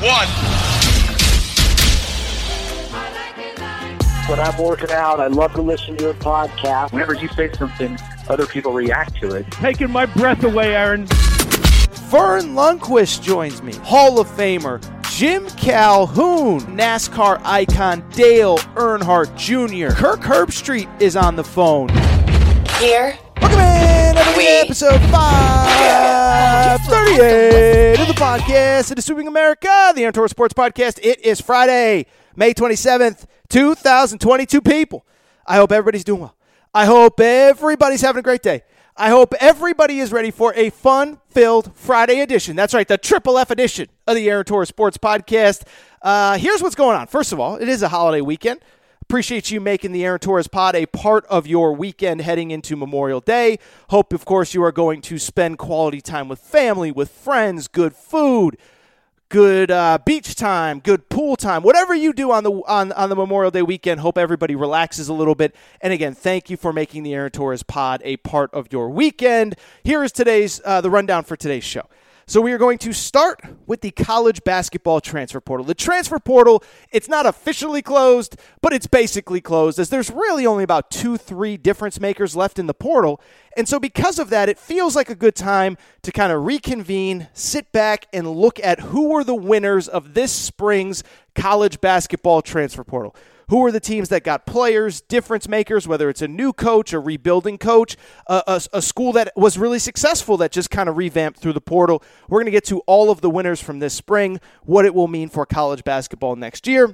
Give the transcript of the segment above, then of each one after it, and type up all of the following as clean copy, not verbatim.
one. When I'm working out, I love to listen to your podcast. Whenever you say something, other people react to it. Taking my breath away, Aaron. Vern Lundquist joins me. Hall of Famer Jim Calhoun, NASCAR icon Dale Earnhardt Jr. Kirk Herbstreit is on the phone. Here. Welcome in, everybody, to episode 538 of the podcast. It is Sweeping America, the Aaron Torres Sports Podcast. It is Friday, May 27th, 2022, people. I hope everybody's doing well. I hope everybody's having a great day. I hope everybody is ready for a fun-filled Friday edition. That's right, the Triple F edition of the Aaron Torres Sports Podcast. Here's what's going on. First of all, it is a holiday weekend. Appreciate you making the Aaron Torres Pod a part of your weekend heading into Memorial Day. Hope, of course, you are going to spend quality time with family, with friends, good food, good beach time, good pool time, whatever you do on the Memorial Day weekend. Hope everybody relaxes a little bit. And again, thank you for making the Aaron Torres Pod a part of your weekend. Here is today's the rundown for today's show. So we are going to start with the college basketball transfer portal. The transfer portal, it's not officially closed, but it's basically closed, as there's really only about 2-3 difference makers left in the portal. And so because of that, it feels like a good time to kind of reconvene, sit back, and look at who were the winners of this spring's college basketball transfer portal. Who are the teams that got players, difference makers, whether it's a new coach, a rebuilding coach, a school that was really successful that just kind of revamped through the portal. We're going to get to all of the winners from this spring, what it will mean for college basketball next year.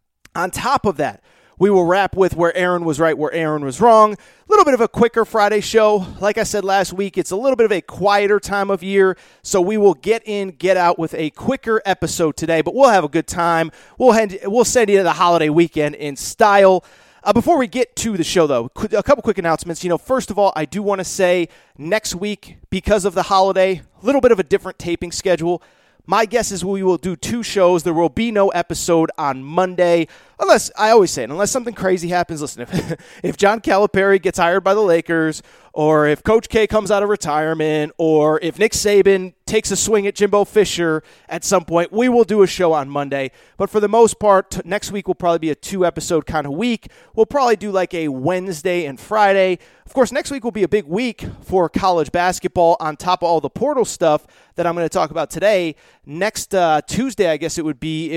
On top of that, we will wrap with where Aaron was right, where Aaron was wrong. A little bit of a quicker Friday show. Like I said last week, it's a little bit of a quieter time of year, so we will get out with a quicker episode today, but we'll have a good time. We'll send you to the holiday weekend in style. Before we get to the show, though, a couple quick announcements. First of all, I do want to say next week, because of the holiday, a little bit of a different taping schedule. My guess is we will do 2 shows. There will be no episode on Monday, unless something crazy happens. Listen, if John Calipari gets hired by the Lakers, or if Coach K comes out of retirement, or if Nick Saban takes a swing at Jimbo Fisher at some point, we will do a show on Monday. But for the most part, next week will probably be a 2-episode kind of week. We'll probably do like a Wednesday and Friday. Of course, next week will be a big week for college basketball on top of all the portal stuff that I'm going to talk about today. Next Tuesday, I guess it would be,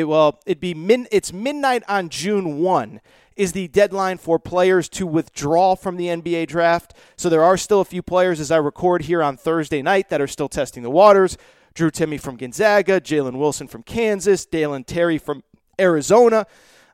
it's midnight on June 1 is the deadline for players to withdraw from the NBA draft. So there are still a few players as I record here on Thursday night that are still testing the waters. Drew Timme from Gonzaga, Jalen Wilson from Kansas, Dalen Terry from Arizona.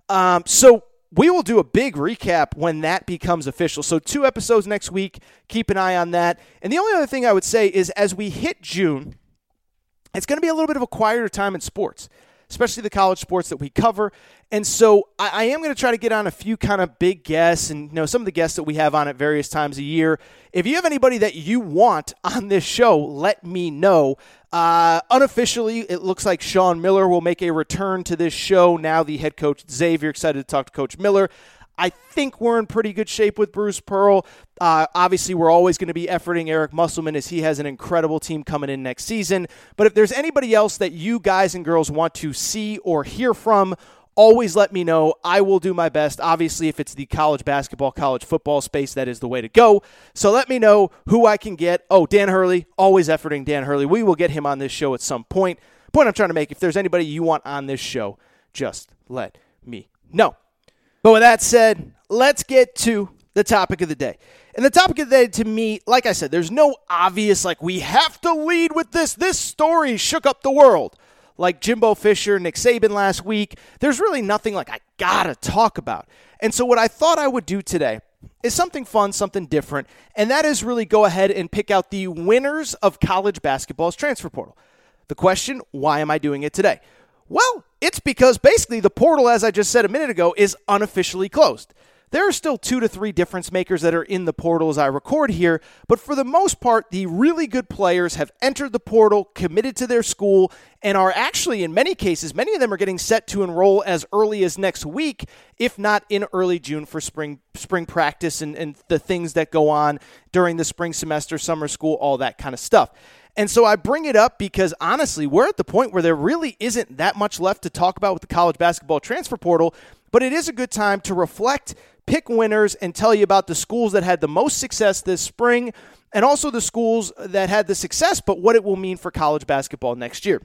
So we will do a big recap when that becomes official. So 2 episodes next week. Keep an eye on that. And the only other thing I would say is as we hit June, it's going to be a little bit of a quieter time in sports, especially the college sports that we cover. And so I am going to try to get on a few kind of big guests and some of the guests that we have on at various times a year. If you have anybody that you want on this show, let me know. Unofficially, it looks like Sean Miller will make a return to this show. Now the head coach at Xavier, excited to talk to Coach Miller. I think we're in pretty good shape with Bruce Pearl. Obviously, we're always going to be efforting Eric Musselman as he has an incredible team coming in next season. But if there's anybody else that you guys and girls want to see or hear from, always let me know. I will do my best. Obviously, if it's the college basketball, college football space, that is the way to go. So let me know who I can get. Oh, Dan Hurley, always efforting Dan Hurley. We will get him on this show at some point. Point I'm trying to make, if there's anybody you want on this show, just let me know. But with that said, let's get to the topic of the day. And the topic of the day, to me, like I said, there's no obvious, we have to lead with this. This story shook up the world. Like Jimbo Fisher, Nick Saban last week. There's really nothing I gotta talk about. And so what I thought I would do today is something fun, something different, and that is really go ahead and pick out the winners of college basketball's transfer portal. The question, why am I doing it today? Well, it's because basically the portal, as I just said a minute ago, is unofficially closed. There are still 2 to 3 difference makers that are in the portal as I record here, but for the most part, the really good players have entered the portal, committed to their school, and are actually, in many cases, many of them are getting set to enroll as early as next week, if not in early June for spring practice and the things that go on during the spring semester, summer school, all that kind of stuff. And so I bring it up because, honestly, we're at the point where there really isn't that much left to talk about with the college basketball transfer portal, but it is a good time to reflect, pick winners, and tell you about the schools that had the most success this spring and also the schools that had the success, but what it will mean for college basketball next year.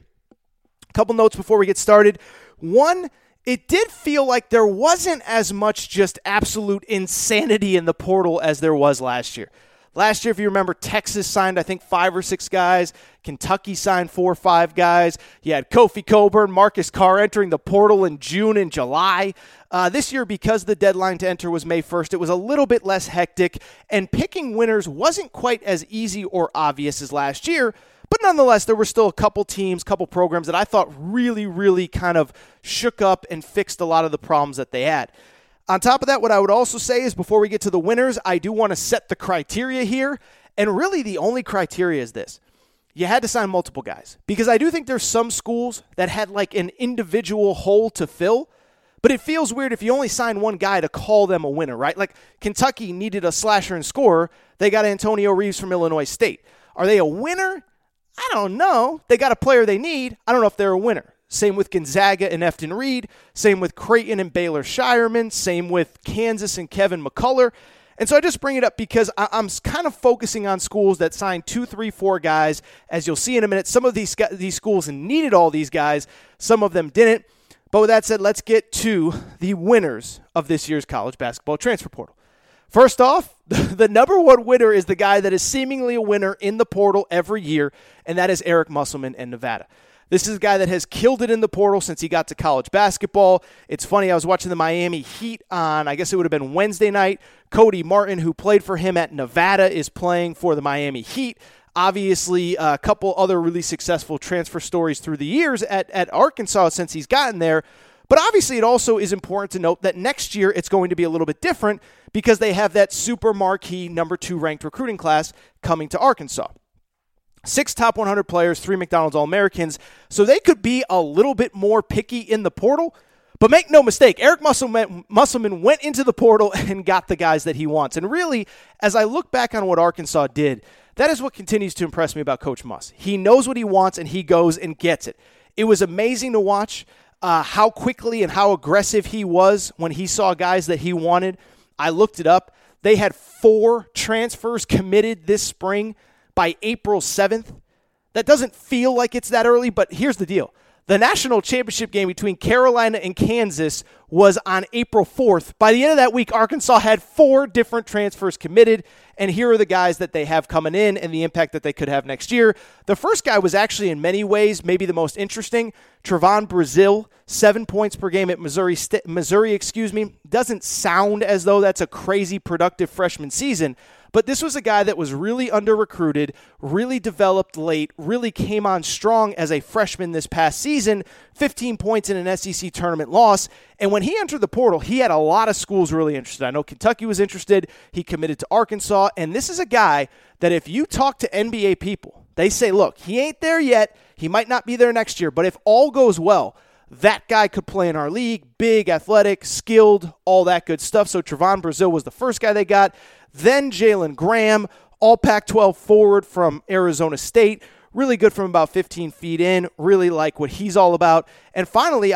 A couple notes before we get started. One, it did feel like there wasn't as much just absolute insanity in the portal as there was last year. Last year, if you remember, Texas signed, I think, 5 or 6 guys. Kentucky signed 4 or 5 guys. You had Kofi Cockburn, Marcus Carr entering the portal in June and July. This year, because the deadline to enter was May 1st, it was a little bit less hectic, and picking winners wasn't quite as easy or obvious as last year. But nonetheless, there were still a couple teams, couple programs that I thought really, really kind of shook up and fixed a lot of the problems that they had. On top of that, what I would also say is before we get to the winners, I do want to set the criteria here. And really the only criteria is this. You had to sign multiple guys. Because I do think there's some schools that had like an individual hole to fill. But it feels weird if you only sign one guy to call them a winner, right? Like Kentucky needed a slasher and scorer. They got Antonio Reeves from Illinois State. Are they a winner? I don't know. They got a player they need. I don't know if they're a winner. Same with Gonzaga and Efton Reed. Same with Creighton and Baylor Shireman. Same with Kansas and Kevin McCullough. And so I just bring it up because I'm kind of focusing on schools that signed 2, 3, 4 guys. As you'll see in a minute, some of these schools needed all these guys. Some of them didn't. But with that said, let's get to the winners of this year's college basketball transfer portal. First off, the number one winner is the guy that is seemingly a winner in the portal every year, and that is Eric Musselman in Nevada. This is a guy that has killed it in the portal since he got to college basketball. It's funny, I was watching the Miami Heat on, I guess it would have been Wednesday night. Cody Martin, who played for him at Nevada, is playing for the Miami Heat. Obviously, a couple other really successful transfer stories through the years at Arkansas since he's gotten there. But obviously, it also is important to note that next year it's going to be a little bit different because they have that super marquee number 2 ranked recruiting class coming to Arkansas. 6 top 100 players, 3 McDonald's All-Americans, so they could be a little bit more picky in the portal. But make no mistake, Eric Musselman went into the portal and got the guys that he wants. And really, as I look back on what Arkansas did, that is what continues to impress me about Coach Muss. He knows what he wants, and he goes and gets it. It was amazing to watch how quickly and how aggressive he was when he saw guys that he wanted. I looked it up. They had 4 transfers committed this spring by April 7th. That doesn't feel like it's that early, but here's the deal. The national championship game between Carolina and Kansas was on April 4th. By the end of that week, Arkansas had 4 different transfers committed, and here are the guys that they have coming in and the impact that they could have next year. The first guy was actually in many ways maybe the most interesting. Trevon Brazile, 7 points per game at Missouri. Doesn't sound as though that's a crazy productive freshman season, but this was a guy that was really under-recruited, really developed late, really came on strong as a freshman this past season, 15 points in an SEC tournament loss. And when he entered the portal, he had a lot of schools really interested. I know Kentucky was interested. He committed to Arkansas. And this is a guy that if you talk to NBA people, they say, look, he ain't there yet. He might not be there next year. But if all goes well, that guy could play in our league. Big, athletic, skilled, all that good stuff. So Trevon Brazile was the first guy they got. Then Jalen Graham, all Pac-12 forward from Arizona State. Really good from about 15 feet in. Really like what he's all about. And finally,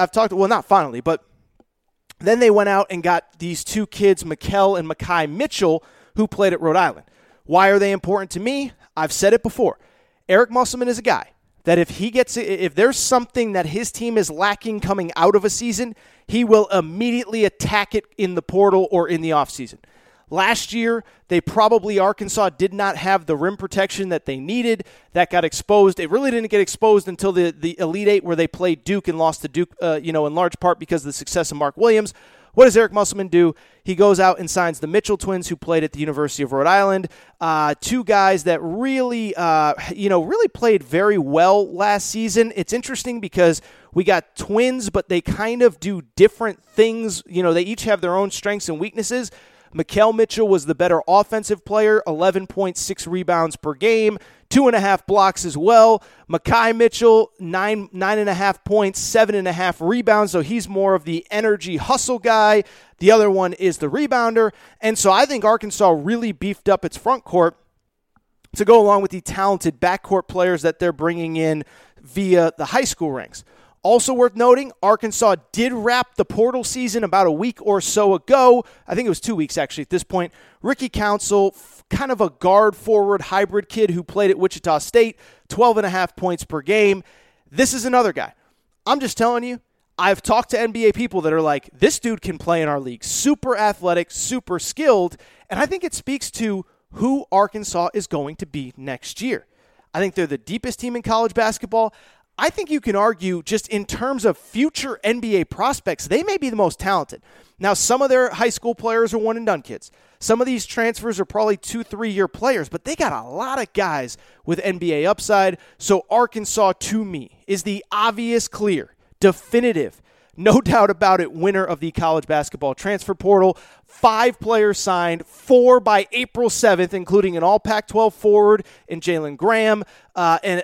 then they went out and got these 2 kids, Mikal and Makai Mitchell, who played at Rhode Island. Why are they important to me? I've said it before. Eric Musselman is a guy that if there's something that his team is lacking coming out of a season, he will immediately attack it in the portal or in the offseason. Last year, Arkansas did not have the rim protection that they needed. That got exposed. It really didn't get exposed until the Elite Eight where they played Duke and lost to Duke, in large part because of the success of Mark Williams. What does Eric Musselman do? He goes out and signs the Mitchell twins who played at the University of Rhode Island. 2 guys that really played very well last season. It's interesting because we got twins, but they kind of do different things. They each have their own strengths and weaknesses. Mikal Mitchell was the better offensive player, 11.6 rebounds per game, 2.5 blocks as well. Makai Mitchell, 9.5 points, 7.5 rebounds, so he's more of the energy hustle guy. The other one is the rebounder. And so I think Arkansas really beefed up its front court. to go along with the talented backcourt players that they're bringing in via the high school ranks. Also worth noting, Arkansas did wrap the portal season about a week or so ago. I think it was 2 weeks actually at this point. Ricky Council, kind of a guard-forward hybrid kid who played at Wichita State, 12.5 points per game. This is another guy. I'm just telling you, I've talked to NBA people that are like, this dude can play in our league. Super athletic, super skilled, and I think it speaks to who Arkansas is going to be next year. I think they're the deepest team in college basketball. I think you can argue just in terms of future NBA prospects, they may be the most talented. Now, some of their high school players are one-and-done kids. Some of these transfers are probably 2-3-year players, but they got a lot of guys with NBA upside. So Arkansas, to me, is the obvious, clear, definitive, no doubt about it, winner of the college basketball transfer portal. 5 players signed, 4 by April 7th, including an all Pac-12 forward in Jalen Graham, and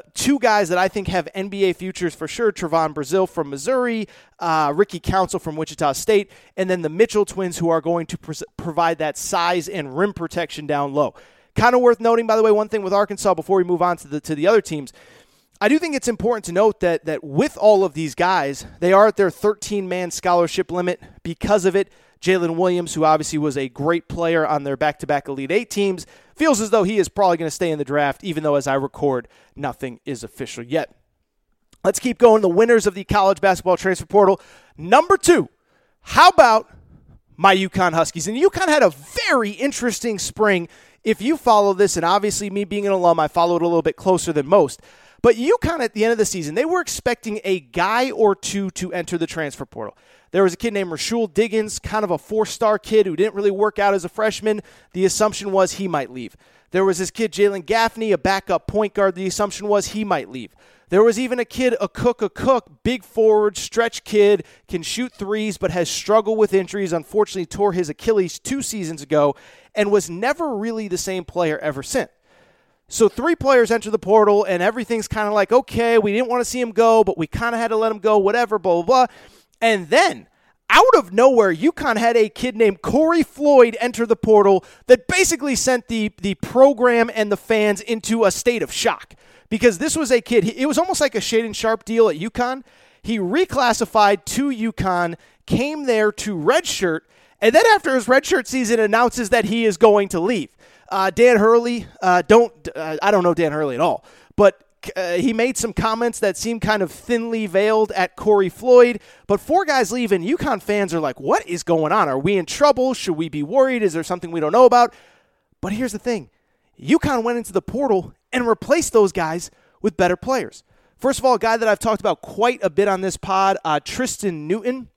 2 guys that I think have NBA futures for sure, Trevon Brazile from Missouri, Ricky Council from Wichita State, and then the Mitchell twins who are going to provide that size and rim protection down low. Kind of worth noting, by the way, one thing with Arkansas before we move on to the other teams. I do think it's important to note that with all of these guys, they are at their 13-man scholarship limit. Because of it, Jalen Williams, who obviously was a great player on their back-to-back Elite Eight teams, feels as though he is probably going to stay in the draft, even though, as I record, nothing is official yet. Let's keep going. The winners of the college basketball transfer portal. Number 2, how about my UConn Huskies? And UConn had a very interesting spring. If you follow this, and obviously me being an alum, I followed a little bit closer than most. But UConn at the end of the season, they were expecting a guy or two to enter the transfer portal. There was a kid named Rashul Diggins, kind of a 4-star kid who didn't really work out as a freshman. The assumption was he might leave. There was this kid, Jalen Gaffney, a backup point guard. The assumption was he might leave. There was even a kid, a cook, big forward, stretch kid, can shoot threes, but has struggled with injuries, unfortunately tore his Achilles 2 seasons ago, and was never really the same player ever since. So 3 players enter the portal, and everything's kind of like, okay, we didn't want to see him go, but we kind of had to let him go, whatever, blah, blah, blah. And then, out of nowhere, UConn had a kid named Corey Floyd enter the portal that basically sent the program and the fans into a state of shock. Because this was a kid, it was almost like a Shaedon Sharpe deal at UConn. He reclassified to UConn, came there to redshirt, and then after his redshirt season announces that he is going to leave. Dan Hurley, I don't know Dan Hurley at all, but he made some comments that seemed kind of thinly veiled at Corey Floyd. But 4 guys leave, and UConn fans are like, what is going on? Are we in trouble? Should we be worried? Is there something we don't know about? But here's the thing. UConn went into the portal and replaced those guys with better players. First of all, a guy that I've talked about quite a bit on this pod, Tristan Newton.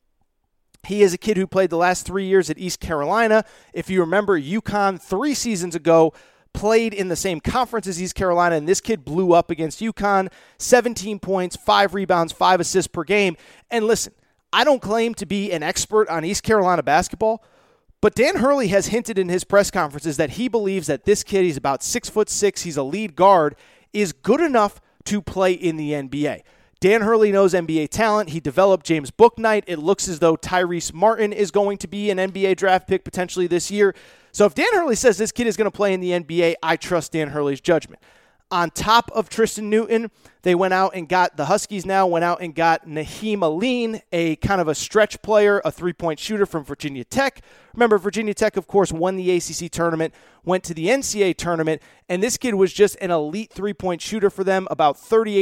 He is a kid who played the last 3 years at East Carolina. If you remember, UConn 3 seasons ago played in the same conference as East Carolina, and this kid blew up against UConn. 17 points, 5 rebounds, 5 assists per game. And listen, I don't claim to be an expert on East Carolina basketball, but Dan Hurley has hinted in his press conferences that he believes that this kid, he's about 6'6", he's a lead guard, is good enough to play in the NBA. Dan Hurley knows NBA talent. He developed James Bouknight. It looks as though Tyrese Martin is going to be an NBA draft pick potentially this year. So if Dan Hurley says this kid is going to play in the NBA, I trust Dan Hurley's judgment. On top of Tristan Newton, the Huskies now went out and got Naheem Aline, a kind of a stretch player, a 3-point shooter from Virginia Tech. Remember, Virginia Tech, of course, won the ACC tournament, went to the NCAA tournament, and this kid was just an elite 3-point shooter for them, about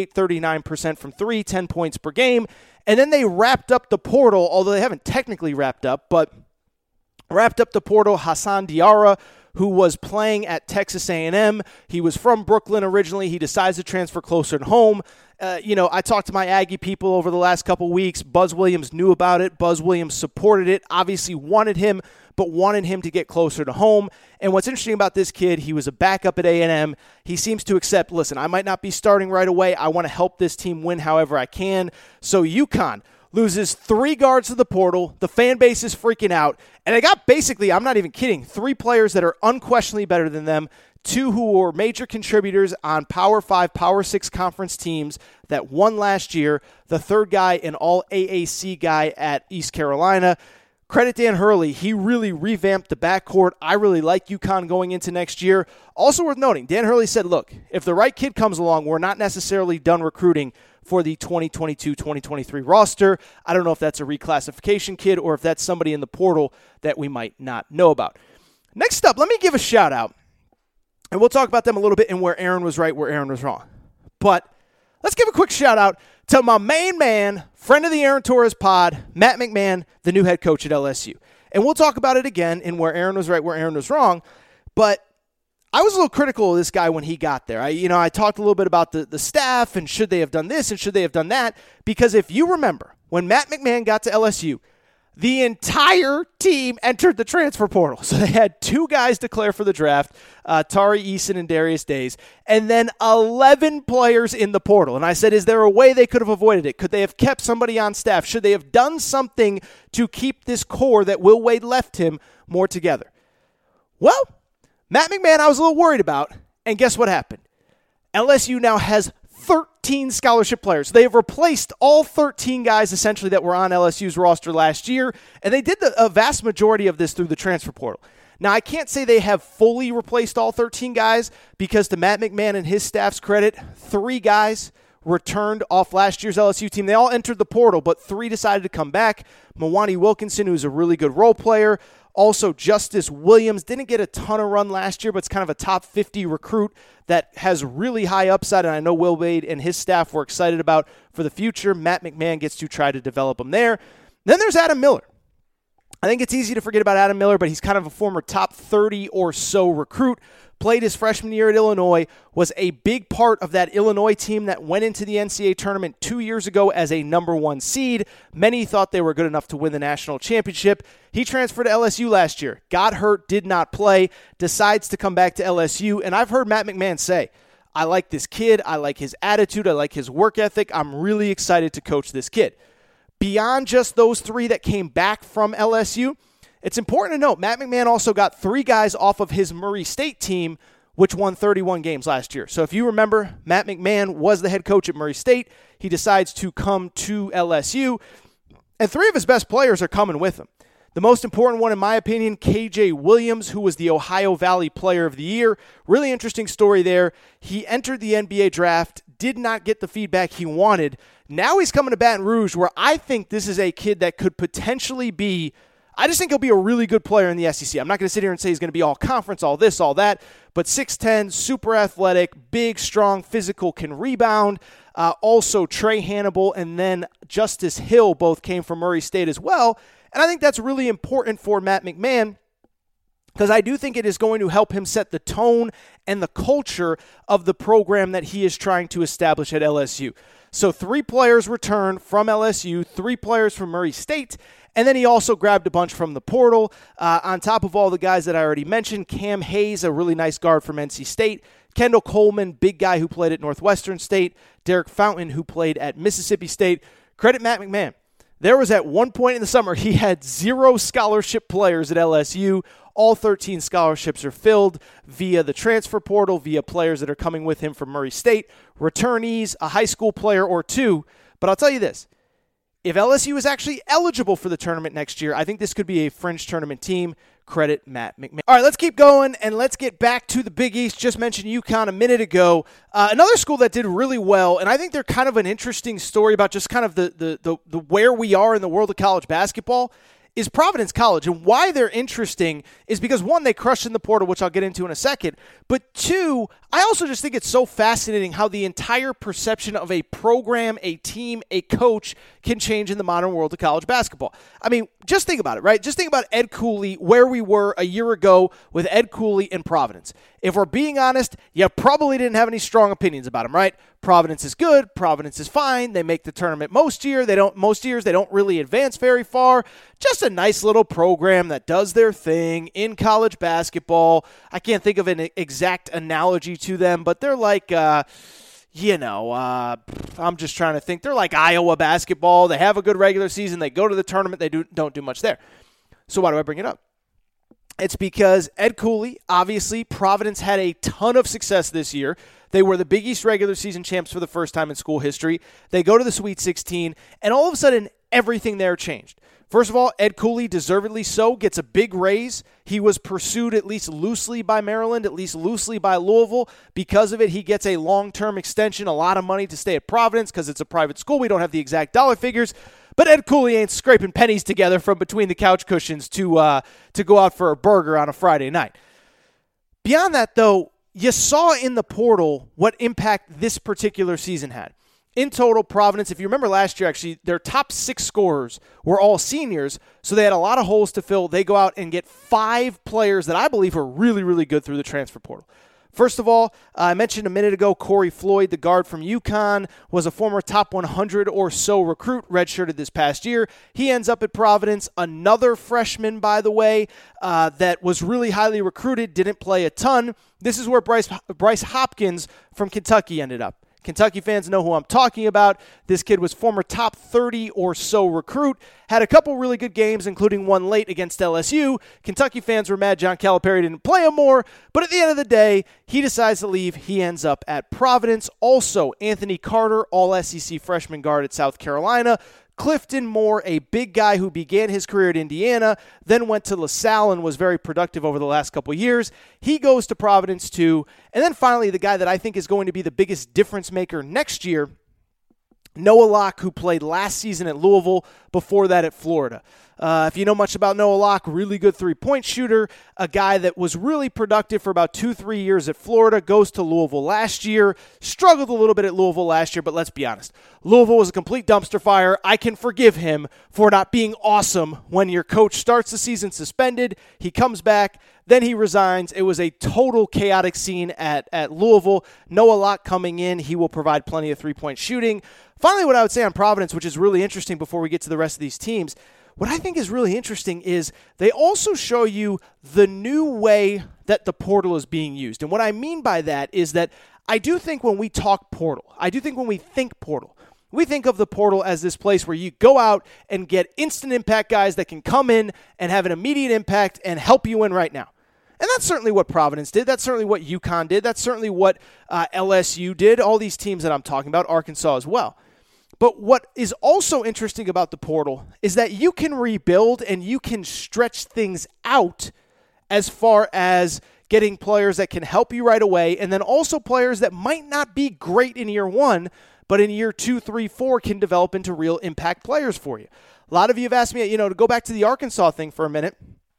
38-39% from 3, 10 points per game. And then they wrapped up the portal, although they haven't technically wrapped up, but wrapped up the portal, Hassan Diarra, who was playing at Texas A&M. He was from Brooklyn originally. He decides to transfer closer to home. I talked to my Aggie people over the last couple weeks. Buzz Williams knew about it. Buzz Williams supported it, obviously wanted him, but wanted him to get closer to home. And what's interesting about this kid, he was a backup at A&M. He seems to accept, listen, I might not be starting right away. I want to help this team win however I can. So UConn loses 3 guards to the portal. The fan base is freaking out. And they got basically, I'm not even kidding, 3 players that are unquestionably better than them, 2 who were major contributors on Power 5, Power 6 conference teams that won last year, the 3rd guy, an all-AAC guy at East Carolina. credit Dan Hurley. He really revamped the backcourt. I really like UConn going into next year. Also worth noting, Dan Hurley said, look, if the right kid comes along, we're not necessarily done recruiting for the 2022-2023 roster. I don't know if that's a reclassification kid or if that's somebody in the portal that we might not know about. Next up, let me give a shout out, and we'll talk about them a little bit and where Aaron was right, where Aaron was wrong. But let's give a quick shout out to my main man, friend of the Aaron Torres pod, Matt McMahon, the new head coach at LSU. And we'll talk about it again in where Aaron was right, where Aaron was wrong. But I was a little critical of this guy when he got there. I talked a little bit about the staff and should they have done this and should they have done that. Because if you remember, when Matt McMahon got to LSU, the entire team entered the transfer portal. So they had 2 guys declare for the draft, Tari Eason and Darius Days, and then 11 players in the portal. And I said, is there a way they could have avoided it? Could they have kept somebody on staff? Should they have done something to keep this core that Will Wade left him more together? Well, Matt McMahon, I was a little worried about, and guess what happened? LSU now has 13 scholarship players. They have replaced all 13 guys essentially that were on LSU's roster last year, and they did a vast majority of this through the transfer portal. Now, I can't say they have fully replaced all 13 guys because to Matt McMahon and his staff's credit, 3 guys returned off last year's LSU team. They all entered the portal, but 3 decided to come back. Mwani Wilkinson, who's a really good role player. Also, Justice Williams didn't get a ton of run last year, but it's kind of a top 50 recruit that has really high upside, and I know Will Wade and his staff were excited about for the future. Matt McMahon gets to try to develop him there. Then there's Adam Miller. I think it's easy to forget about Adam Miller, but he's kind of a former top 30 or so recruit. Played his freshman year at Illinois, was a big part of that Illinois team that went into the NCAA tournament 2 years ago as a number 1 seed. Many thought they were good enough to win the national championship. He transferred to LSU last year, got hurt, did not play, decides to come back to LSU, and I've heard Matt McMahon say, I like this kid, I like his attitude, I like his work ethic, I'm really excited to coach this kid. Beyond just those 3 that came back from LSU, it's important to note, Matt McMahon also got 3 guys off of his Murray State team, which won 31 games last year. So if you remember, Matt McMahon was the head coach at Murray State. He decides to come to LSU, and 3 of his best players are coming with him. The most important one, in my opinion, KJ Williams, who was the Ohio Valley Player of the Year. Really interesting story there. He entered the NBA draft, did not get the feedback he wanted. Now he's coming to Baton Rouge, where I think this is a kid that could potentially be, I just think he'll be a really good player in the SEC. I'm not going to sit here and say he's going to be all conference, all this, all that, but 6'10", super athletic, big, strong, physical, can rebound. Also Trey Hannibal and then Justice Hill both came from Murray State as well. And I think that's really important for Matt McMahon because I do think it is going to help him set the tone and the culture of the program that he is trying to establish at LSU. So 3 players returned from LSU, 3 players from Murray State, and then he also grabbed a bunch from the portal. On top of all the guys that I already mentioned, Cam Hayes, a really nice guard from NC State, Kendall Coleman, big guy who played at Northwestern State, Derek Fountain, who played at Mississippi State. Credit Matt McMahon. There was at one point in the summer, he had 0 scholarship players at LSU. All 13 scholarships are filled via the transfer portal, via players that are coming with him from Murray State, returnees, a high school player or 2. But I'll tell you this, if LSU is actually eligible for the tournament next year, I think this could be a fringe tournament team. Credit Matt McMahon. All right, let's keep going, and let's get back to the Big East. Just mentioned UConn a minute ago. Another school that did really well, and I think they're kind of an interesting story about just kind of the where we are in the world of college basketball, is Providence College. And why they're interesting is because, 1, they crushed in the portal, which I'll get into in a second. But 2, I also just think it's so fascinating how the entire perception of a program, a team, a coach can change in the modern world of college basketball. I mean, just think about it, right? Just think about Ed Cooley, where we were a year ago with Ed Cooley in Providence. If we're being honest, you probably didn't have any strong opinions about him, right? Providence is good. Providence is fine. They make the tournament most years. They don't really advance very far. Just a nice little program that does their thing in college basketball. I can't think of an exact analogy to them, but they're like, I'm just trying to think. They're like Iowa basketball. They have a good regular season. They go to the tournament. They don't do much there. So why do I bring it up? It's because Ed Cooley, obviously, Providence had a ton of success this year. They were the Big East regular season champs for the first time in school history. They go to the Sweet 16, and all of a sudden, everything there changed. First of all, Ed Cooley, deservedly so, gets a big raise. He was pursued at least loosely by Maryland, at least loosely by Louisville. Because of it, he gets a long-term extension, a lot of money to stay at Providence because it's a private school. We don't have the exact dollar figures. But Ed Cooley ain't scraping pennies together from between the couch cushions to go out for a burger on a Friday night. Beyond that, though, you saw in the portal what impact this particular season had. In total, Providence, if you remember last year, actually, their top 6 scorers were all seniors, so they had a lot of holes to fill. They go out and get 5 players that I believe are really, really good through the transfer portal. First of all, I mentioned a minute ago, Corey Floyd, the guard from UConn, was a former top 100 or so recruit, redshirted this past year. He ends up at Providence. Another freshman, by the way, that was really highly recruited, didn't play a ton. This is where Bryce Hopkins from Kentucky ended up. Kentucky fans know who I'm talking about. This kid was former top 30 or so recruit, had a couple really good games, including one late against LSU. Kentucky fans were mad John Calipari didn't play him more, but at the end of the day, he decides to leave. He ends up at Providence. Also, Anthony Carter, all-SEC freshman guard at South Carolina. Clifton Moore, a big guy who began his career at Indiana, then went to LaSalle and was very productive over the last couple of years. He goes to Providence too. And then finally, the guy that I think is going to be the biggest difference maker next year, Noah Locke, who played last season at Louisville, before that at Florida. If you know much about Noah Locke, really good three-point shooter, a guy that was really productive for about 2-3 years at Florida, goes to Louisville last year, struggled a little bit at Louisville last year, but let's be honest. Louisville was a complete dumpster fire. I can forgive him for not being awesome when your coach starts the season suspended, he comes back, then he resigns. It was a total chaotic scene at Louisville. Noah Locke coming in, he will provide plenty of three-point shooting. Finally, what I would say on Providence, which is really interesting before we get to the rest of these teams, what I think is really interesting is they also show you the new way that the portal is being used. And what I mean by that is that I do think when we talk portal, I do think when we think portal, we think of the portal as this place where you go out and get instant impact guys that can come in and have an immediate impact and help you win right now. And that's certainly what Providence did. That's certainly what UConn did. That's certainly what LSU did. All these teams that I'm talking about, Arkansas as well. But what is also interesting about the portal is that you can rebuild and you can stretch things out as far as getting players that can help you right away, and then also players that might not be great in year 1, but in year 2, 3, 4 can develop into real impact players for you. A lot of you have asked me, to go back to the Arkansas thing for a minute,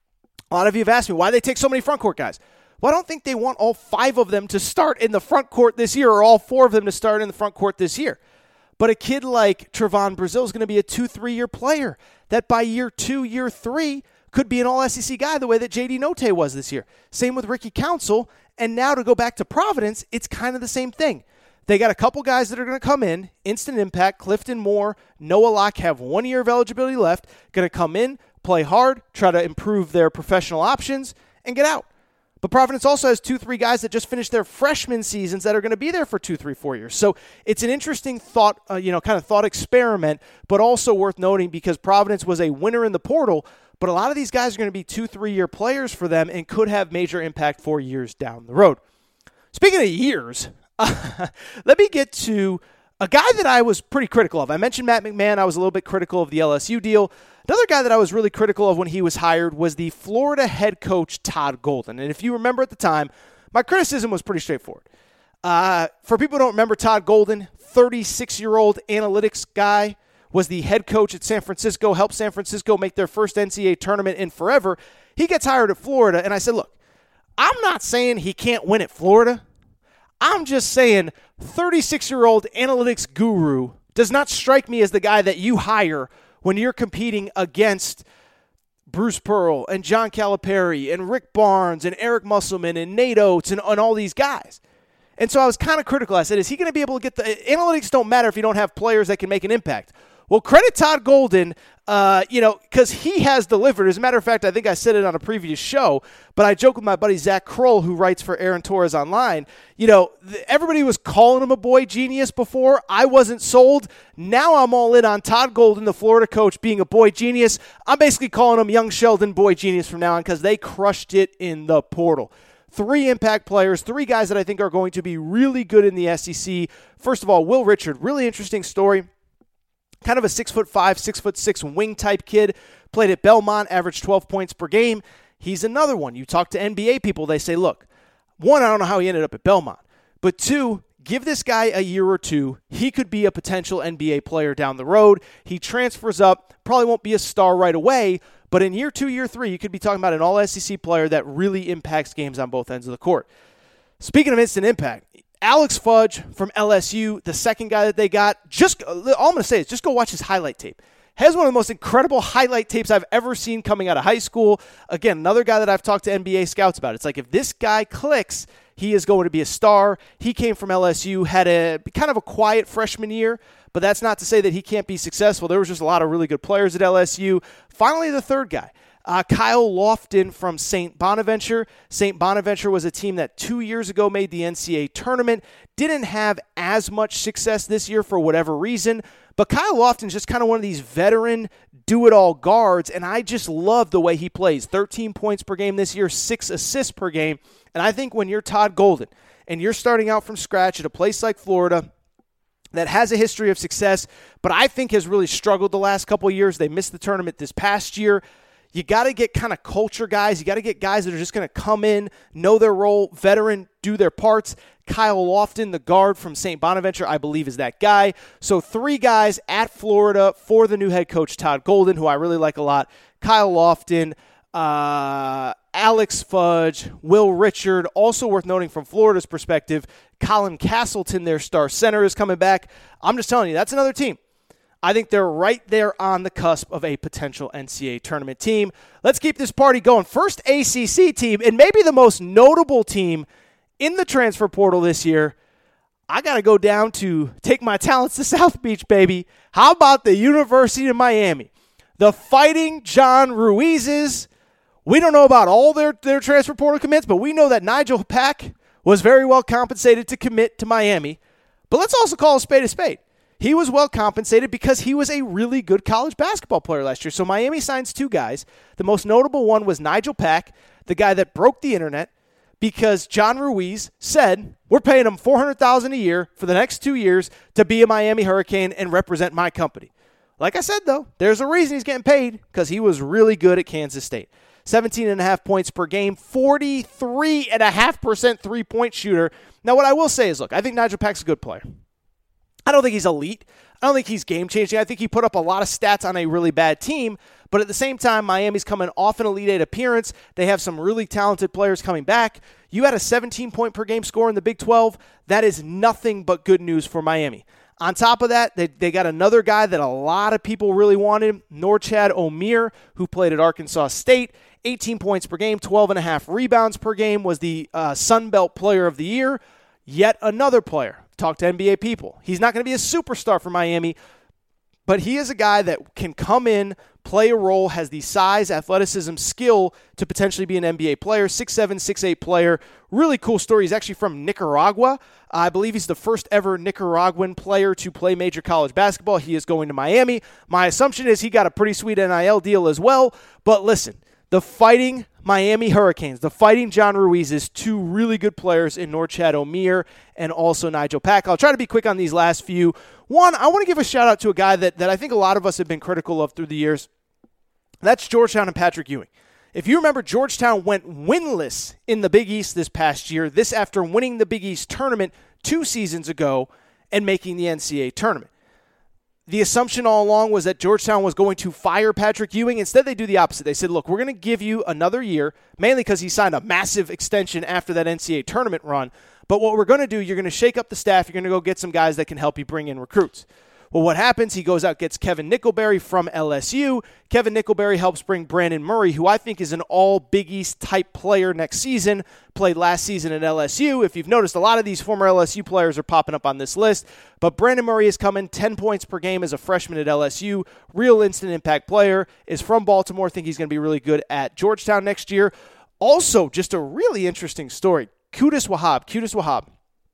a lot of you have asked me why they take so many front court guys. Well, I don't think they want all 5 of them to start in the front court this year or all 4 of them to start in the front court this year. But a kid like Trevon Brazile is going to be a 2-3 year player that by year 2, year 3 could be an all-SEC guy the way that J.D. Notae was this year. Same with Ricky Council. And now to go back to Providence, it's kind of the same thing. They got a couple guys that are going to come in, instant impact. Clifton Moore, Noah Locke have 1 year of eligibility left, going to come in, play hard, try to improve their professional options, and get out. But Providence also has 2-3 guys that just finished their freshman seasons that are going to be there for 2, 3, 4 years. So it's an interesting thought, kind of thought experiment, but also worth noting because Providence was a winner in the portal, but a lot of these guys are going to be 2-3 year players for them and could have major impact for years down the road. Speaking of years, let me get to a guy that I was pretty critical of. I mentioned Matt McMahon. I was a little bit critical of the LSU deal. Another guy that I was really critical of when he was hired was the Florida head coach, Todd Golden. And if you remember at the time, my criticism was pretty straightforward. For people who don't remember Todd Golden, 36-year-old analytics guy, was the head coach at San Francisco, helped San Francisco make their first NCAA tournament in forever. He gets hired at Florida, and I said, look, I'm not saying he can't win at Florida. I'm just saying 36-year-old analytics guru does not strike me as the guy that you hire when you're competing against Bruce Pearl and John Calipari and Rick Barnes and Eric Musselman and Nate Oates and all these guys. And so I was kind of critical. I said, is he going to be able to get the – analytics don't matter if you don't have players that can make an impact. Well, credit Todd Golden, because he has delivered. As a matter of fact, I think I said it on a previous show, but I joke with my buddy Zach Kroll, who writes for Aaron Torres Online. Everybody was calling him a boy genius before. I wasn't sold. Now I'm all in on Todd Golden, the Florida coach, being a boy genius. I'm basically calling him young Sheldon boy genius from now on because they crushed it in the portal. 3 impact players, 3 guys that I think are going to be really good in the SEC. First of all, Will Richard, really interesting story. Kind of a 6'5", 6'6" wing type kid. Played at Belmont, averaged 12 points per game. He's another one. You talk to NBA people, they say, look, one, I don't know how he ended up at Belmont. But two, give this guy a year or two. He could be a potential NBA player down the road. He transfers up, probably won't be a star right away, but in year 2, year 3, you could be talking about an all-SEC player that really impacts games on both ends of the court. Speaking of instant impact, Alex Fudge from LSU, the second guy that they got, all I'm going to say is just go watch his highlight tape. Has one of the most incredible highlight tapes I've ever seen coming out of high school. Again, another guy that I've talked to NBA scouts about. It's like if this guy clicks, he is going to be a star. He came from LSU, had a kind of a quiet freshman year, but that's not to say that he can't be successful. There was just a lot of really good players at LSU. Finally, the third guy, Kyle Lofton from St. Bonaventure. St. Bonaventure was a team that 2 years ago made the NCAA tournament. Didn't have as much success this year for whatever reason, but Kyle Lofton's just kind of one of these veteran do-it-all guards, and I just love the way he plays. 13 points per game this year, 6 assists per game, and I think when you're Todd Golden and you're starting out from scratch at a place like Florida that has a history of success, but I think has really struggled the last couple of years. They missed the tournament this past year. You got to get kind of culture guys. You got to get guys that are just going to come in, know their role, veteran, do their parts. Kyle Lofton, the guard from St. Bonaventure, I believe is that guy. So 3 guys at Florida for the new head coach, Todd Golden, who I really like a lot. Kyle Lofton, Alex Fudge, Will Richard. Also worth noting from Florida's perspective, Colin Castleton, their star center, is coming back. I'm just telling you, that's another team. I think they're right there on the cusp of a potential NCAA tournament team. Let's keep this party going. First ACC team, and maybe the most notable team in the transfer portal this year. I got to go down to take my talents to South Beach, baby. How about the University of Miami? The Fighting John Ruizes. We don't know about all their transfer portal commits, but we know that Nigel Pack was very well compensated to commit to Miami. But let's also call a spade a spade. He was well compensated because he was a really good college basketball player last year. So Miami signs 2 guys. The most notable one was Nigel Pack, the guy that broke the internet, because John Ruiz said, we're paying him $400,000 a year for the next 2 years to be a Miami Hurricane and represent my company. Like I said, though, there's a reason he's getting paid, because he was really good at Kansas State. 17.5 points per game, 43.5% three-point shooter. Now, what I will say is, look, I think Nigel Pack's a good player. I don't think he's elite. I don't think he's game-changing. I think he put up a lot of stats on a really bad team. But at the same time, Miami's coming off an Elite Eight appearance. They have some really talented players coming back. You had a 17-point-per-game score in the Big 12. That is nothing but good news for Miami. On top of that, they got another guy that a lot of people really wanted, Norchad Omier, who played at Arkansas State. 18 points per game, 12.5 rebounds per game, was the Sun Belt Player of the Year. Yet another player. Talk to NBA people. He's not going to be a superstar for Miami, but he is a guy that can come in, play a role, has the size, athleticism, skill to potentially be an NBA player. 6'7", 6'8" player. Really cool story. He's actually from Nicaragua. I believe he's the first ever Nicaraguan player to play major college basketball. He is going to Miami. My assumption is he got a pretty sweet NIL deal as well. But listen, the Fighting Miami Hurricanes, the Fighting John Ruizes, 2 really good players in Norchad Omier and also Nigel Pack. I'll try to be quick on these last few. One, I want to give a shout out to a guy that I think a lot of us have been critical of through the years. That's Georgetown and Patrick Ewing. If you remember, Georgetown went winless in the Big East this past year, this after winning the Big East tournament 2 seasons ago and making the NCAA tournament. The assumption all along was that Georgetown was going to fire Patrick Ewing. Instead, they do the opposite. They said, look, we're going to give you another year, mainly because he signed a massive extension after that NCAA tournament run. But what we're going to do, you're going to shake up the staff. You're going to go get some guys that can help you bring in recruits. Well, what happens? He goes out, gets Kevin Nickelberry from LSU. Kevin Nickelberry helps bring Brandon Murray, who I think is an all Big East type player next season, played last season at LSU. If you've noticed, a lot of these former LSU players are popping up on this list. But Brandon Murray is coming 10 points per game as a freshman at LSU. Real instant impact player, is from Baltimore. I think he's going to be really good at Georgetown next year. Also, just a really interesting story. Qudus Wahab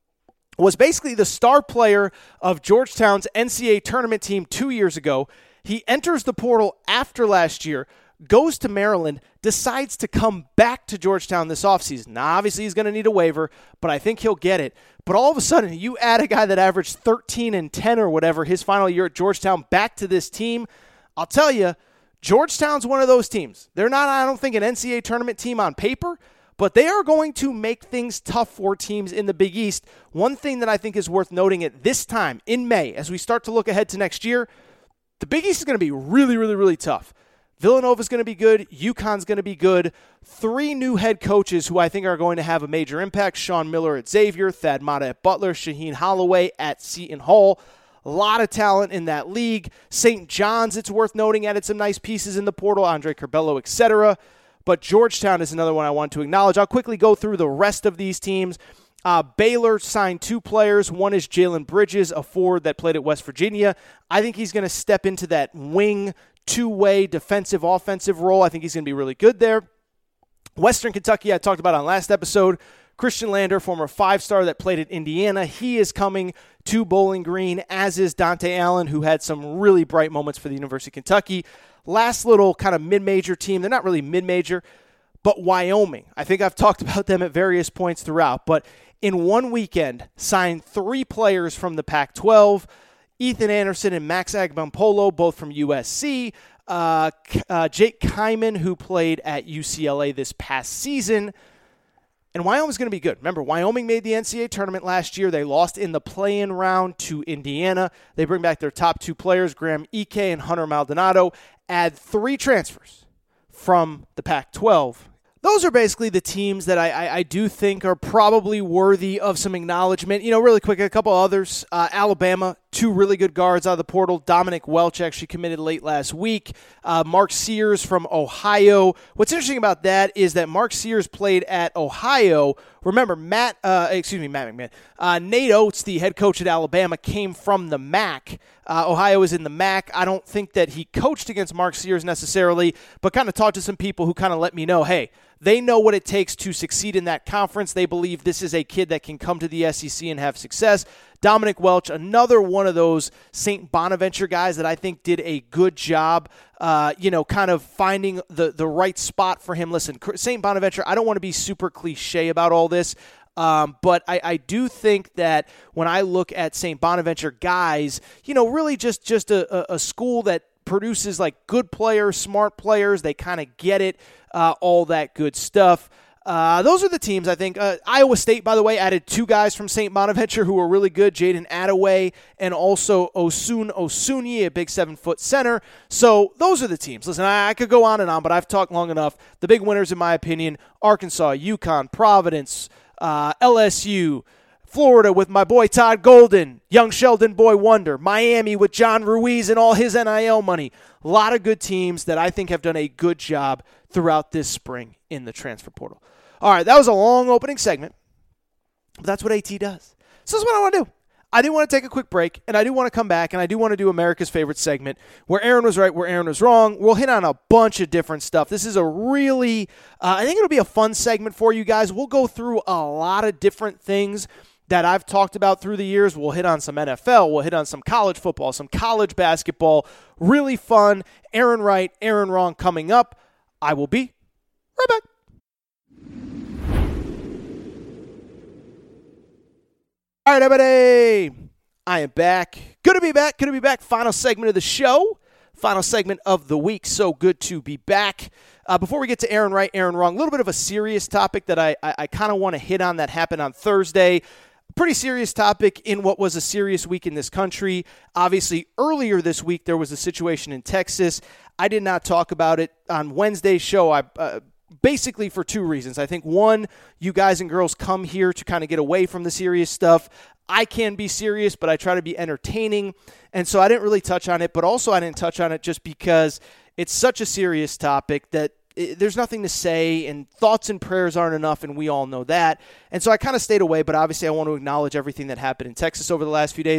was basically the star player of Georgetown's NCAA tournament team 2 years ago. He enters the portal after last year, goes to Maryland, decides to come back to Georgetown this offseason. Now, obviously, he's going to need a waiver, but I think he'll get it. But all of a sudden, you add a guy that averaged 13 and 10 or whatever his final year at Georgetown back to this team. I'll tell you, Georgetown's one of those teams. They're not, I don't think, an NCAA tournament team on paper, but they are going to make things tough for teams in the Big East. One thing that I think is worth noting at this time in May, as we start to look ahead to next year, the Big East is going to be really, really, really tough. Villanova's going to be good. UConn's going to be good. 3 new head coaches who I think are going to have a major impact. Sean Miller at Xavier, Thad Matta at Butler, Shaheen Holloway at Seton Hall. A lot of talent in that league. St. John's, it's worth noting, added some nice pieces in the portal. Andre Curbelo, etc. But Georgetown is another one I want to acknowledge. I'll quickly go through the rest of these teams. Baylor signed 2 players. One is Jalen Bridges, a forward that played at West Virginia. I think he's going to step into that wing, 2-way defensive, offensive role. I think he's going to be really good there. Western Kentucky, I talked about on last episode. Christian Lander, former 5-star that played at Indiana. He is coming to Bowling Green, as is Dante Allen, who had some really bright moments for the University of Kentucky. Last little kind of mid-major team. They're not really mid-major, but Wyoming. I think I've talked about them at various points throughout, but in one weekend, signed 3 players from the Pac-12, Ethan Anderson and Max Agbampolo, both from USC, Jake Kyman, who played at UCLA this past season, and Wyoming's going to be good. Remember, Wyoming made the NCAA tournament last year. They lost in the play-in round to Indiana. They bring back their top 2 players, Graham Ike and Hunter Maldonado, add 3 transfers from the Pac-12. Those are basically the teams that I do think are probably worthy of some acknowledgement. You know, really quick, a couple others. Alabama, 2 really good guards out of the portal. Dominic Welch actually committed late last week. Mark Sears from Ohio. What's interesting about that is that Mark Sears played at Ohio. Remember, Matt McMahon. Nate Oates, the head coach at Alabama, came from the MAC. Ohio is in the MAC. I don't think that he coached against Mark Sears necessarily, but kind of talked to some people who kind of let me know, hey, they know what it takes to succeed in that conference. They believe this is a kid that can come to the SEC and have success. Dominic Welch, another one of those St. Bonaventure guys that I think did a good job, kind of finding the right spot for him. Listen, St. Bonaventure, I don't want to be super cliche about all this, but I do think that when I look at St. Bonaventure guys, really just a school that produces like good players, smart players. They kind of get it, all that good stuff. Those are the teams, I think. Iowa State, by the way, added 2 guys from St. Bonaventure who were really good, Jaden Attaway and also Osun Osunyi, a big 7-foot center. So those are the teams. Listen, I could go on and on, but I've talked long enough. The big winners, in my opinion, Arkansas, UConn, Providence, LSU, Florida with my boy Todd Golden, young Sheldon Boy Wonder, Miami with John Ruiz and all his NIL money. A lot of good teams that I think have done a good job throughout this spring in the transfer portal. All right, that was a long opening segment, but that's what AT does. So this is what I want to do. I do want to take a quick break, and I do want to come back, and I do want to do America's favorite segment, where Aaron was right, where Aaron was wrong. We'll hit on a bunch of different stuff. This is a really, I think it'll be a fun segment for you guys. We'll go through a lot of different things that I've talked about through the years. We'll hit on some NFL. We'll hit on some college football, some college basketball. Really fun. Aaron right, Aaron wrong coming up. I will be right back. All right, everybody. I am back. Good to be back. Good to be back. Final segment of the show. Final segment of the week. So good to be back. Before we get to Aaron right, Aaron wrong, a little bit of a serious topic that I kind of want to hit on that happened on Thursday. Pretty serious topic in what was a serious week in this country. Obviously, earlier this week, there was a situation in Texas. I did not talk about it on Wednesday's show. Basically for 2 reasons. I think, one, you guys and girls come here to kind of get away from the serious stuff. I can be serious, but I try to be entertaining. And so I didn't really touch on it, but also I didn't touch on it just because it's such a serious topic that there's nothing to say, and thoughts and prayers aren't enough, and we all know that. And so I kind of stayed away, but obviously I want to acknowledge everything that happened in Texas over the last few days.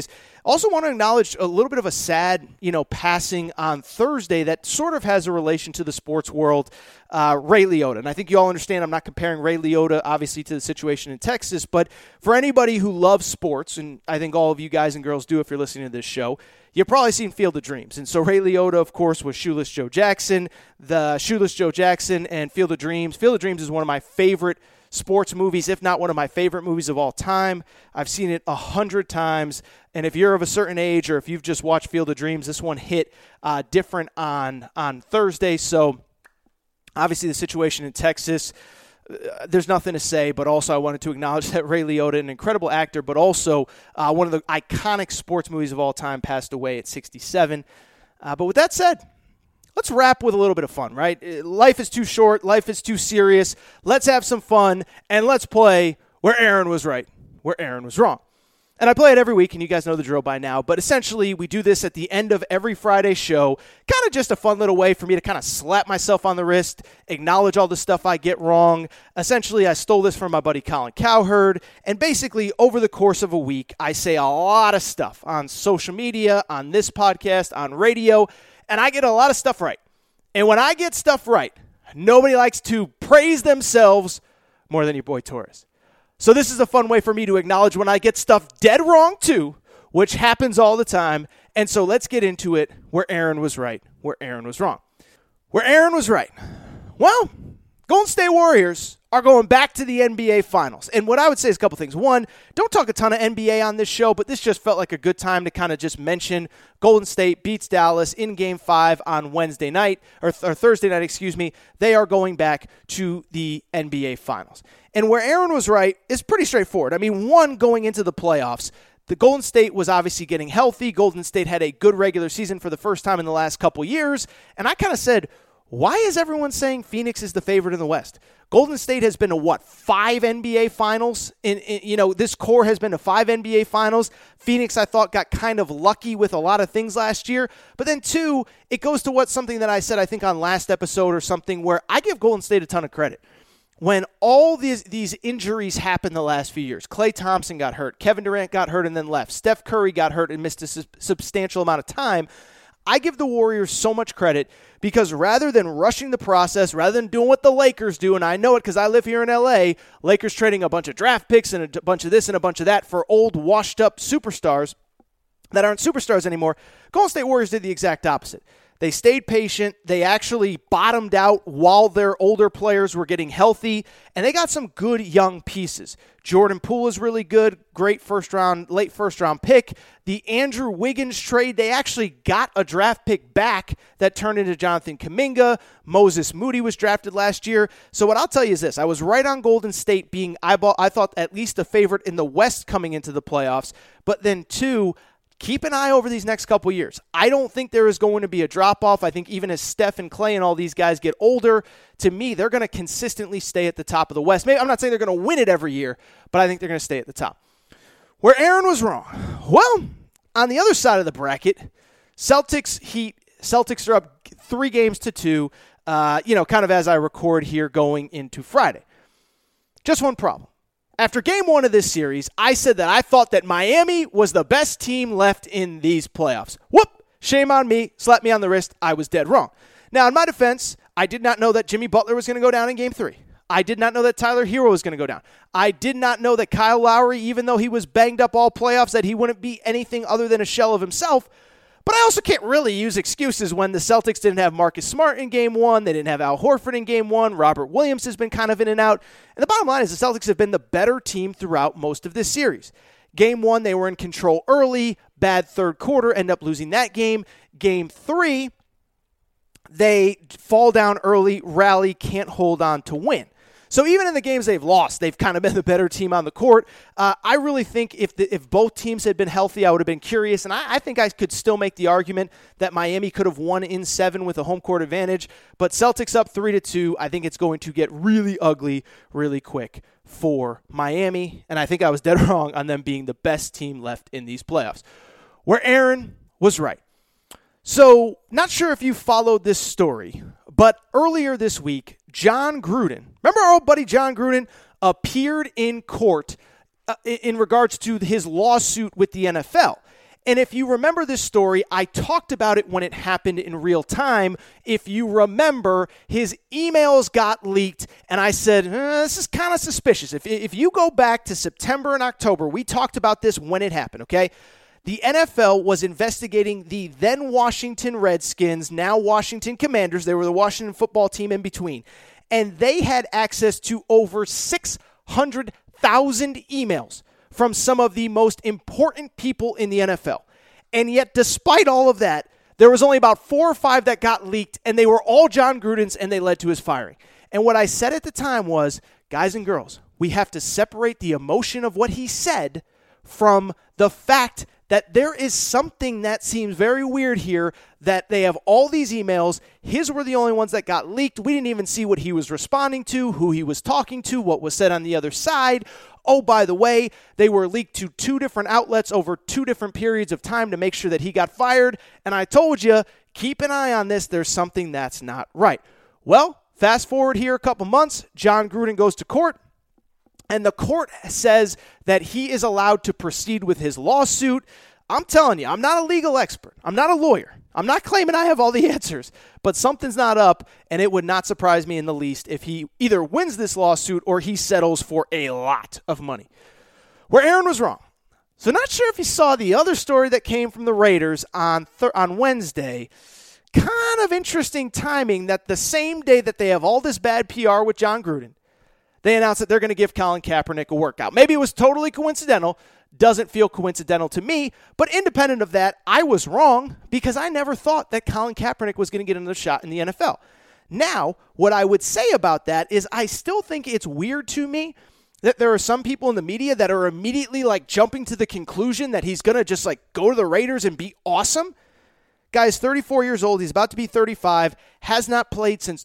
Also want to acknowledge a little bit of a sad, passing on Thursday that sort of has a relation to the sports world, Ray Liotta. And I think you all understand I'm not comparing Ray Liotta, obviously, to the situation in Texas. But for anybody who loves sports, and I think all of you guys and girls do if you're listening to this show, you've probably seen Field of Dreams. And so Ray Liotta, of course, was Shoeless Joe Jackson. The Shoeless Joe Jackson and Field of Dreams. Field of Dreams is one of my favorite sports movies, if not one of my favorite movies of all time. I've seen it 100 times, and if you're of a certain age or if you've just watched Field of Dreams, this one hit different on Thursday. So obviously the situation in Texas, there's nothing to say, but also I wanted to acknowledge that Ray Liotta, an incredible actor, but also one of the iconic sports movies of all time, passed away at 67. But with that said, let's wrap with a little bit of fun, right? Life is too short. Life is too serious. Let's have some fun, and let's play Where Aaron Was Right, Where Aaron Was Wrong. And I play it every week, and you guys know the drill by now, but essentially we do this at the end of every Friday show, kind of just a fun little way for me to kind of slap myself on the wrist, acknowledge all the stuff I get wrong. Essentially, I stole this from my buddy Colin Cowherd, and basically over the course of a week, I say a lot of stuff on social media, on this podcast, on radio, and I get a lot of stuff right. And when I get stuff right, nobody likes to praise themselves more than your boy Torres. So this is a fun way for me to acknowledge when I get stuff dead wrong too, which happens all the time. And so let's get into it. Where Aaron was right, where Aaron was wrong. Where Aaron was right. Well, Golden State Warriors are going back to the NBA Finals. And what I would say is a couple things. One, don't talk a ton of NBA on this show, but this just felt like a good time to kind of just mention Golden State beats Dallas in Game 5 on Wednesday night, or Thursday night, excuse me. They are going back to the NBA Finals. And where Aaron was right is pretty straightforward. I mean, one, going into the playoffs, the Golden State was obviously getting healthy. Golden State had a good regular season for the first time in the last couple years. And I kind of said, why is everyone saying Phoenix is the favorite in the West? Golden State has been to 5 NBA Finals? This core has been to 5 NBA Finals. Phoenix, I thought, got kind of lucky with a lot of things last year. But then, two, it goes to something that I said, I think, on last episode or something, where I give Golden State a ton of credit. When all these injuries happened the last few years, Klay Thompson got hurt, Kevin Durant got hurt and then left, Steph Curry got hurt and missed a substantial amount of time, I give the Warriors so much credit because rather than rushing the process, rather than doing what the Lakers do, and I know it because I live here in L.A., Lakers trading a bunch of draft picks and a bunch of this and a bunch of that for old, washed-up superstars that aren't superstars anymore, Golden State Warriors did the exact opposite. They stayed patient. They actually bottomed out while their older players were getting healthy, and they got some good young pieces. Jordan Poole is really good, great late first round pick. The Andrew Wiggins trade, they actually got a draft pick back that turned into Jonathan Kuminga. Moses Moody was drafted last year. So what I'll tell you is this. I was right on Golden State being, I thought, at least a favorite in the West coming into the playoffs. But then, two, keep an eye over these next couple years. I don't think there is going to be a drop-off. I think even as Steph and Klay and all these guys get older, to me, they're going to consistently stay at the top of the West. Maybe I'm not saying they're going to win it every year, but I think they're going to stay at the top. Where Aaron was wrong. Well, on the other side of the bracket, Celtics Heat. Celtics are up 3-2, kind of as I record here going into Friday. Just one problem. After Game 1 of this series, I said that I thought that Miami was the best team left in these playoffs. Whoop! Shame on me. Slap me on the wrist. I was dead wrong. Now, in my defense, I did not know that Jimmy Butler was going to go down in Game 3. I did not know that Tyler Hero was going to go down. I did not know that Kyle Lowry, even though he was banged up all playoffs, that he wouldn't be anything other than a shell of himself. But I also can't really use excuses when the Celtics didn't have Marcus Smart in Game 1. They didn't have Al Horford in Game 1. Robert Williams has been kind of in and out. And the bottom line is the Celtics have been the better team throughout most of this series. Game 1, they were in control early. Bad third quarter, end up losing that game. Game 3, they fall down early, rally, can't hold on to win. So even in the games they've lost, they've kind of been the better team on the court. I really think if both teams had been healthy, I would have been curious. And I think I could still make the argument that Miami could have won in 7 with a home court advantage. But Celtics up 3-2. I think it's going to get really ugly really quick for Miami. And I think I was dead wrong on them being the best team left in these playoffs. Where Aaron was right. So not sure if you followed this story, but earlier this week, John Gruden, remember our old buddy John Gruden, appeared in court in regards to his lawsuit with the NFL. And if you remember this story, I talked about it when it happened in real time. If you remember, his emails got leaked, and I said, this is kind of suspicious. If you go back to September and October, we talked about this when it happened, okay? The NFL was investigating the then Washington Redskins, now Washington Commanders. They were the Washington football team in between. And they had access to over 600,000 emails from some of the most important people in the NFL. And yet, despite all of that, there was only about 4 or 5 that got leaked, and they were all Jon Gruden's, and they led to his firing. And what I said at the time was, guys and girls, we have to separate the emotion of what he said from the fact that there is something that seems very weird here, that they have all these emails. His were the only ones that got leaked. We didn't even see what he was responding to, who he was talking to, what was said on the other side. Oh, by the way, they were leaked to 2 different outlets over 2 different periods of time to make sure that he got fired. And I told you, keep an eye on this. There's something that's not right. Well, fast forward here a couple months. Jon Gruden goes to court. And the court says that he is allowed to proceed with his lawsuit. I'm telling you, I'm not a legal expert. I'm not a lawyer. I'm not claiming I have all the answers. But something's not up, and it would not surprise me in the least if he either wins this lawsuit or he settles for a lot of money. Where Aaron was wrong. So not sure if you saw the other story that came from the Raiders on Wednesday. Kind of interesting timing that the same day that they have all this bad PR with Jon Gruden, they announced that they're going to give Colin Kaepernick a workout. Maybe it was totally coincidental. Doesn't feel coincidental to me. But independent of that, I was wrong because I never thought that Colin Kaepernick was going to get another shot in the NFL. Now, what I would say about that is I still think it's weird to me that there are some people in the media that are immediately like jumping to the conclusion that he's going to just like go to the Raiders and be awesome. Guy's 34 years old. He's about to be 35. Has not played since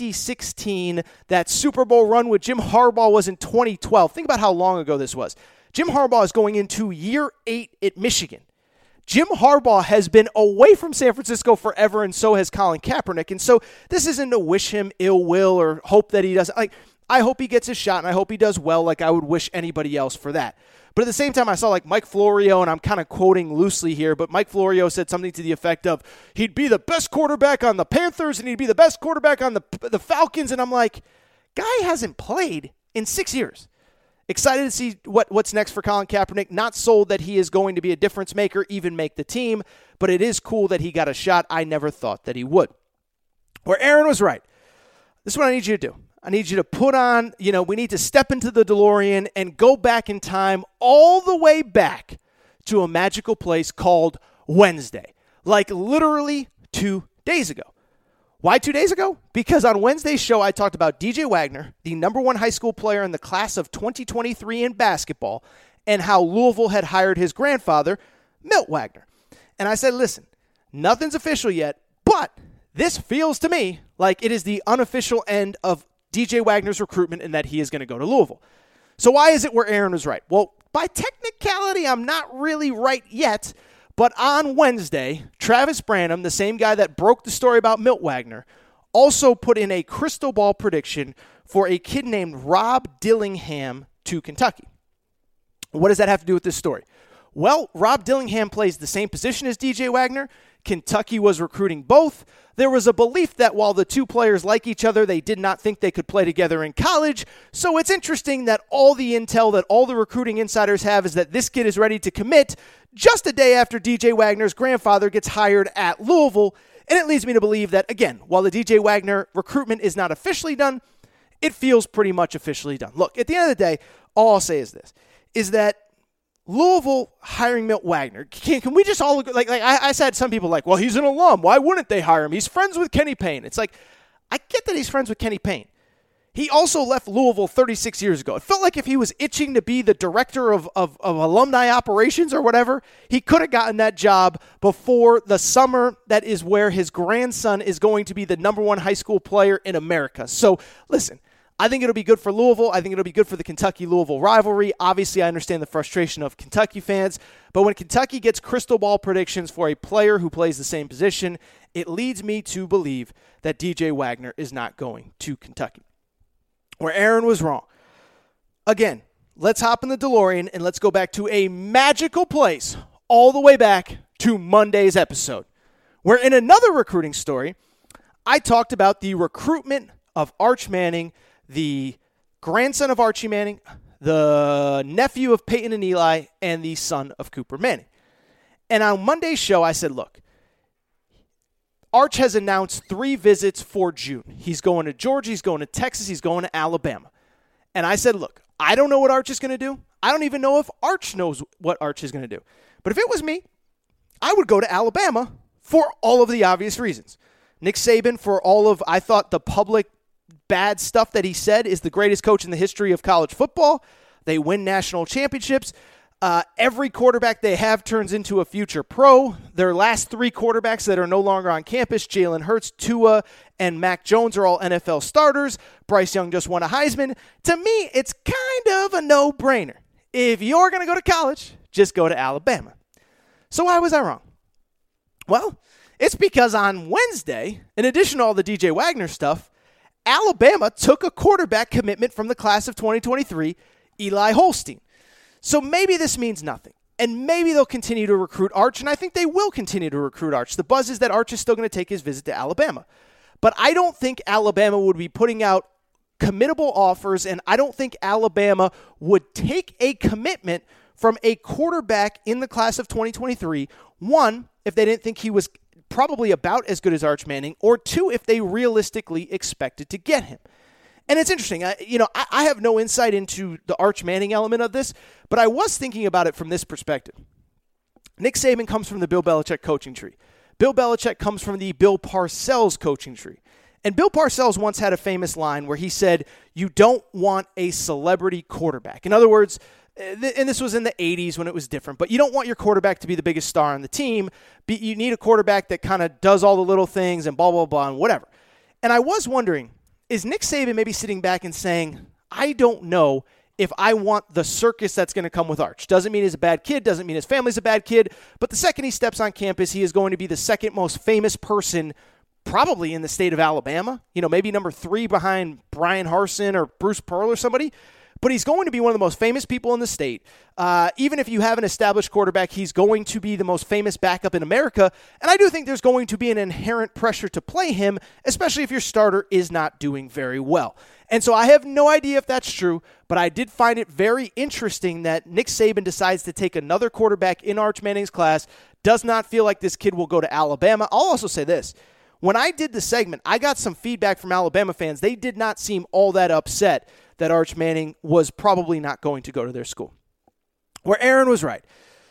2016. That Super Bowl run with Jim Harbaugh was in 2012. Think about how long ago this was. Jim Harbaugh is going into year 8 at Michigan. Jim Harbaugh has been away from San Francisco forever, and so has Colin Kaepernick. And so this isn't to wish him ill will or hope that he does. Like, I hope he gets his shot, and I hope he does well like I would wish anybody else for that. But at the same time, I saw like Mike Florio, and I'm kind of quoting loosely here, but Mike Florio said something to the effect of, he'd be the best quarterback on the Panthers, and he'd be the best quarterback on the Falcons. And I'm like, guy hasn't played in 6 years. Excited to see what's next for Colin Kaepernick. Not sold that he is going to be a difference maker, even make the team, but it is cool that he got a shot. I never thought that he would. Where Aaron was right. This is what I need you to do. I need you to put on, we need to step into the DeLorean and go back in time all the way back to a magical place called Wednesday. Like literally 2 days ago. Why 2 days ago? Because on Wednesday's show, I talked about DJ Wagner, the number 1 high school player in the class of 2023 in basketball, and how Louisville had hired his grandfather, Milt Wagner. And I said, listen, nothing's official yet, but this feels to me like it is the unofficial end of DJ Wagner's recruitment and that he is going to go to Louisville. So why is it where Aaron was right? Well, by technicality, I'm not really right yet. But on Wednesday, Travis Branham, the same guy that broke the story about Milt Wagner, also put in a crystal ball prediction for a kid named Rob Dillingham to Kentucky. What does that have to do with this story? Well, Rob Dillingham plays the same position as DJ Wagner. Kentucky was recruiting both. There was a belief that while the two players like each other, they did not think they could play together in college. So it's interesting that all the intel that all the recruiting insiders have is that this kid is ready to commit just a day after DJ Wagner's grandfather gets hired at Louisville. And it leads me to believe that, again, while the DJ Wagner recruitment is not officially done, it feels pretty much officially done. Look, at the end of the day, all I'll say is this, is that Louisville hiring Milt Wagner, can we just all, like I said, some people like, well, he's an alum. Why wouldn't they hire him? He's friends with Kenny Payne. It's like, I get that he's friends with Kenny Payne. He also left Louisville 36 years ago. It felt like if he was itching to be the director of alumni operations or whatever, he could have gotten that job before the summer that is where his grandson is going to be the number 1 high school player in America. So, listen, I think it'll be good for Louisville. I think it'll be good for the Kentucky-Louisville rivalry. Obviously, I understand the frustration of Kentucky fans, but when Kentucky gets crystal ball predictions for a player who plays the same position, it leads me to believe that DJ Wagner is not going to Kentucky. Where Aaron was wrong. Again, let's hop in the DeLorean and let's go back to a magical place all the way back to Monday's episode, where in another recruiting story, I talked about the recruitment of Arch Manning, the grandson of Archie Manning, the nephew of Peyton and Eli, and the son of Cooper Manning. And on Monday's show, I said, look, Arch has announced 3 visits for June. He's going to Georgia, he's going to Texas, he's going to Alabama. And I said, look, I don't know what Arch is going to do. I don't even know if Arch knows what Arch is going to do. But if it was me, I would go to Alabama for all of the obvious reasons. Nick Saban, for all of, I thought, the public bad stuff that he said, is the greatest coach in the history of college football. They win national championships. Every quarterback they have turns into a future pro. Their last 3 quarterbacks that are no longer on campus, Jalen Hurts, Tua, and Mac Jones, are all NFL starters. Bryce Young just won a Heisman. To me, it's kind of a no-brainer. If you're going to go to college, just go to Alabama. So why was I wrong? Well, it's because on Wednesday, in addition to all the DJ Wagner stuff, Alabama took a quarterback commitment from the class of 2023, Eli Holstein. So maybe this means nothing, and maybe they'll continue to recruit Arch, and I think they will continue to recruit Arch. The buzz is that Arch is still going to take his visit to Alabama. But I don't think Alabama would be putting out committable offers, and I don't think Alabama would take a commitment from a quarterback in the class of 2023, 1, if they didn't think he was probably about as good as Arch Manning, or 2, if they realistically expected to get him. And it's interesting. I have no insight into the Arch Manning element of this, but I was thinking about it from this perspective. Nick Saban comes from the Bill Belichick coaching tree. Bill Belichick comes from the Bill Parcells coaching tree. And Bill Parcells once had a famous line where he said, you don't want a celebrity quarterback. In other words, and this was in the 80s when it was different, but you don't want your quarterback to be the biggest star on the team. You need a quarterback that kind of does all the little things and blah, blah, blah, and whatever. And I was wondering, is Nick Saban maybe sitting back and saying, I don't know if I want the circus that's going to come with Arch. Doesn't mean he's a bad kid, doesn't mean his family's a bad kid, but the second he steps on campus, he is going to be the second most famous person probably in the state of Alabama. Maybe number 3 behind Brian Harsin or Bruce Pearl or somebody. But he's going to be one of the most famous people in the state. Even if you have an established quarterback, he's going to be the most famous backup in America. And I do think there's going to be an inherent pressure to play him, especially if your starter is not doing very well. And so I have no idea if that's true, but I did find it very interesting that Nick Saban decides to take another quarterback in Arch Manning's class, does not feel like this kid will go to Alabama. I'll also say this. When I did the segment, I got some feedback from Alabama fans. They did not seem all that upset that Arch Manning was probably not going to go to their school. Where Aaron was right.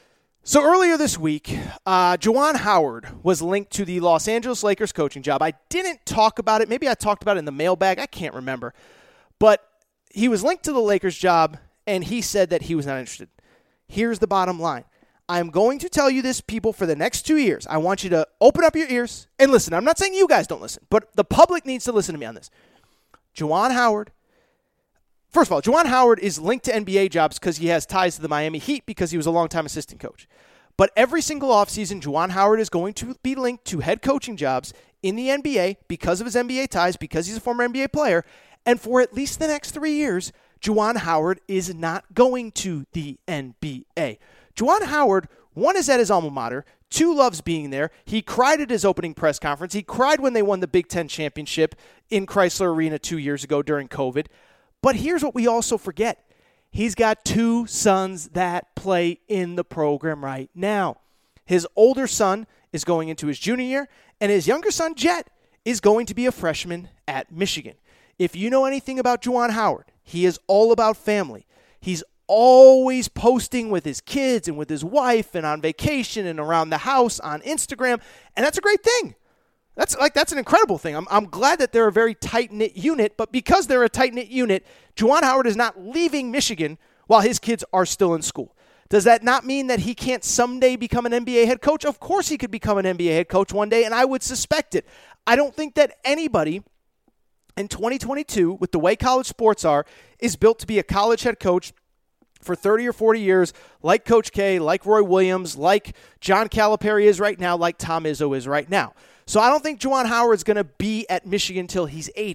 So earlier this week, Juwan Howard was linked to the Los Angeles Lakers coaching job. I didn't talk about it. Maybe I talked about it in the mailbag. I can't remember. But he was linked to the Lakers job, and he said that he was not interested. Here's the bottom line. I'm going to tell you this, people, for the next 2 years. I want you to open up your ears and listen. I'm not saying you guys don't listen, but the public needs to listen to me on this. Juwan Howard. First of all, Juwan Howard is linked to NBA jobs because he has ties to the Miami Heat because he was a longtime assistant coach. But every single offseason, Juwan Howard is going to be linked to head coaching jobs in the NBA because of his NBA ties, because he's a former NBA player. And for at least the next 3 years, Juwan Howard is not going to the NBA. Juwan Howard, 1, is at his alma mater. 2, loves being there. He cried at his opening press conference. He cried when they won the Big Ten championship in Chrysler Arena 2 years ago during COVID. But here's what we also forget. He's got 2 sons that play in the program right now. His older son is going into his junior year, and his younger son, Jet, is going to be a freshman at Michigan. If you know anything about Juwan Howard, he is all about family. He's always posting with his kids and with his wife and on vacation and around the house on Instagram, and that's a great thing. That's an incredible thing. I'm glad that they're a very tight-knit unit, but because they're a tight-knit unit, Juwan Howard is not leaving Michigan while his kids are still in school. Does that not mean that he can't someday become an NBA head coach? Of course he could become an NBA head coach one day, and I would suspect it. I don't think that anybody in 2022, with the way college sports are, is built to be a college head coach for 30 or 40 years, like Coach K, like Roy Williams, like John Calipari is right now, like Tom Izzo is right now. So I don't think Juwan Howard's going to be at Michigan until he's 80.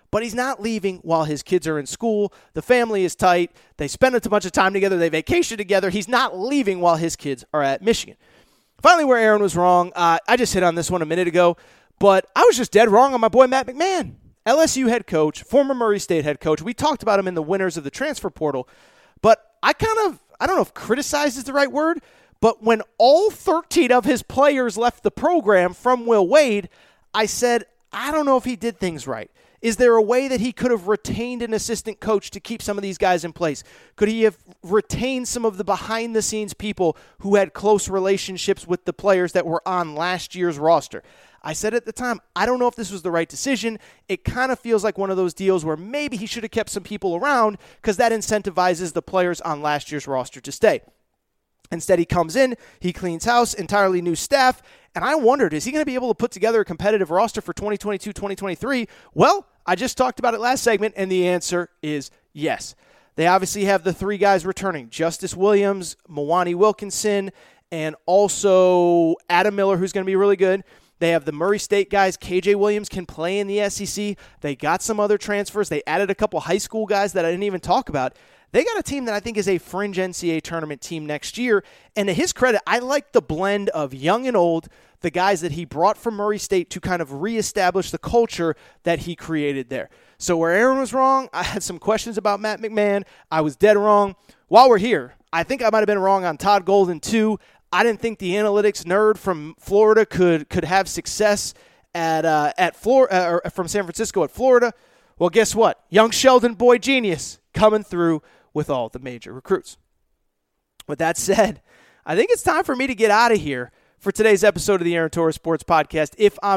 But he's not leaving while his kids are in school. The family is tight. They spend a bunch of time together. They vacation together. He's not leaving while his kids are at Michigan. Finally, where Aaron was wrong, I just hit on this one a minute ago, but I was just dead wrong on my boy Matt McMahon. LSU head coach, former Murray State head coach. We talked about him in the winners of the transfer portal, but I don't know if criticize is the right word, but when all 13 of his players left the program from Will Wade, I said, I don't know if he did things right. Is there a way that he could have retained an assistant coach to keep some of these guys in place? Could he have retained some of the behind-the-scenes people who had close relationships with the players that were on last year's roster? I said at the time, I don't know if this was the right decision. It kind of feels like one of those deals where maybe he should have kept some people around because that incentivizes the players on last year's roster to stay. Instead, he comes in, he cleans house, entirely new staff, and I wondered, is he going to be able to put together a competitive roster for 2022-2023? Well, I just talked about it last segment, and the answer is yes. They obviously have the three guys returning, Justice Williams, Mwani Wilkinson, and also Adam Miller, who's going to be really good. They have the Murray State guys. KJ Williams can play in the SEC. They got some other transfers. They added a couple high school guys that I didn't even talk about. They got a team that I think is a fringe NCAA tournament team next year. And to his credit, I like the blend of young and old, the guys that he brought from Murray State to kind of reestablish the culture that he created there. So where Aaron was wrong, I had some questions about Matt McMahon. I was dead wrong. While we're here, I think I might have been wrong on Todd Golden too. I didn't think the analytics nerd from Florida could have success at Florida or from San Francisco at Florida. Well, guess what? Young Sheldon Boy Genius coming through with all the major recruits. With that said, I think it's time for me to get out of here for today's episode of the Aaron Torres Sports Podcast.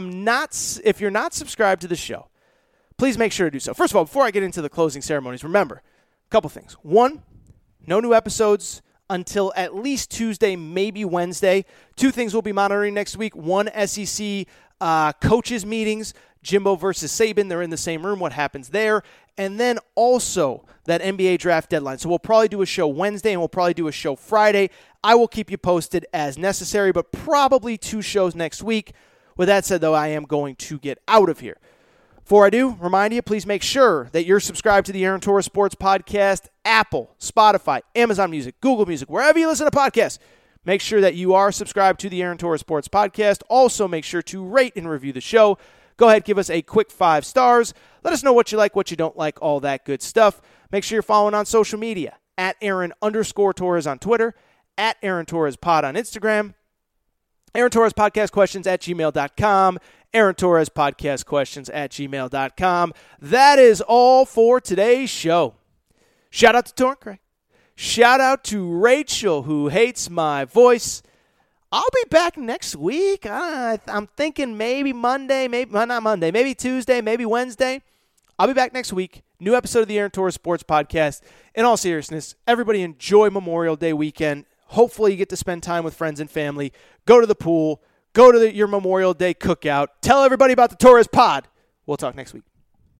If you're not subscribed to the show, please make sure to do so. First of all, before I get into the closing ceremonies, remember a couple things. One, no new episodes until at least Tuesday, maybe Wednesday. Two things we'll be monitoring next week. One, SEC coaches meetings, Jimbo versus Saban. They're in the same room. What happens there? And then also that NBA draft deadline. So we'll probably do a show Wednesday and we'll probably do a show Friday. I will keep you posted as necessary, but probably 2 shows next week. With that said, though, I am going to get out of here. Before I do, remind you, please make sure that you're subscribed to the Aaron Torres Sports Podcast, Apple, Spotify, Amazon Music, Google Music, wherever you listen to podcasts. Make sure that you are subscribed to the Aaron Torres Sports Podcast. Also, make sure to rate and review the show. Go ahead, give us a quick 5 stars. Let us know what you like, what you don't like, all that good stuff. Make sure you're following on social media, at Aaron_Torres on Twitter, at Aaron Torres Pod on Instagram, Aaron Torres Podcast Questions at gmail.com, Aaron Torres Podcast Questions at gmail.com. That is all for today's show. Shout out to Torrin Craig. Shout out to Rachel, who hates my voice. I'll be back next week. I'm thinking maybe Monday, maybe Tuesday, maybe Wednesday. I'll be back next week. New episode of the Aaron Torres Sports Podcast. In all seriousness, everybody enjoy Memorial Day weekend. Hopefully you get to spend time with friends and family. Go to the pool. Go to your Memorial Day cookout. Tell everybody about the Torres Pod. We'll talk next week.